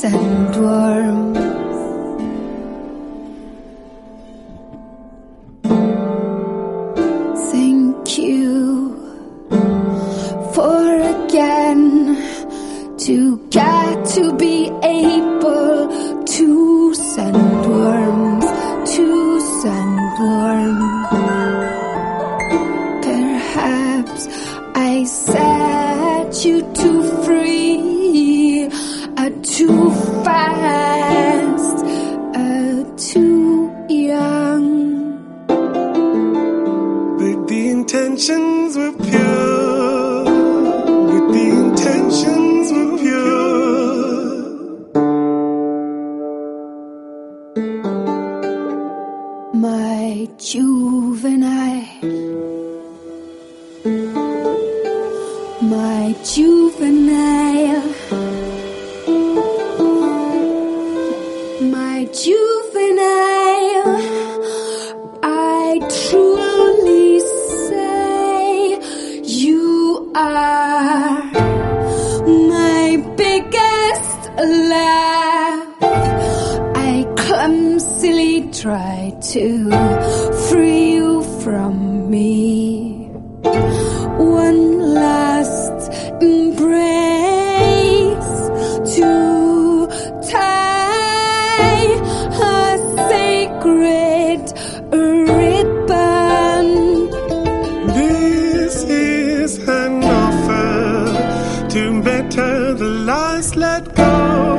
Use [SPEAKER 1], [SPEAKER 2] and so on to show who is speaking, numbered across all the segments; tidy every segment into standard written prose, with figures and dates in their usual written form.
[SPEAKER 1] sandworm. Thank you for again to get to be able to sandworms, to sandworms. Perhaps I set you too free, too fast, too young.
[SPEAKER 2] But the intentions were pure, but the intentions were pure.
[SPEAKER 1] My juvenile, my juvenile, my juvenile, I truly say you are my biggest laugh. I clumsily try to free you from me. One last embrace to tie a sacred ribbon.
[SPEAKER 2] This is an offer to better the lies let go.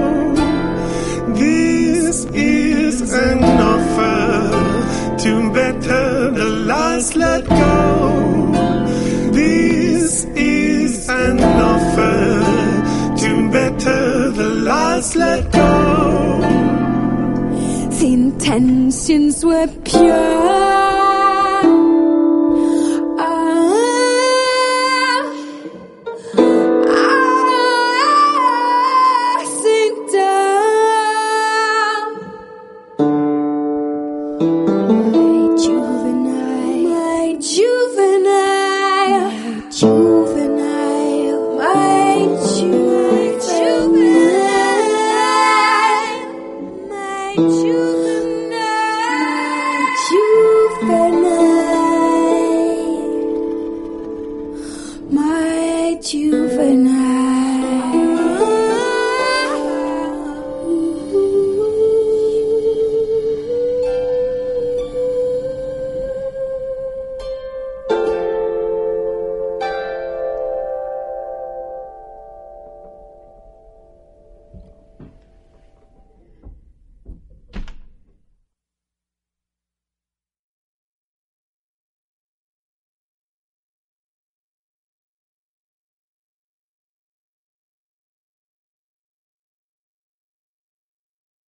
[SPEAKER 2] This is an offer to better the lies let go. This is an offer to better the lies let go.
[SPEAKER 1] The intentions were pure. Sit down. My juvenile, my juvenile, my juvenile, my juvenile, my juvenile.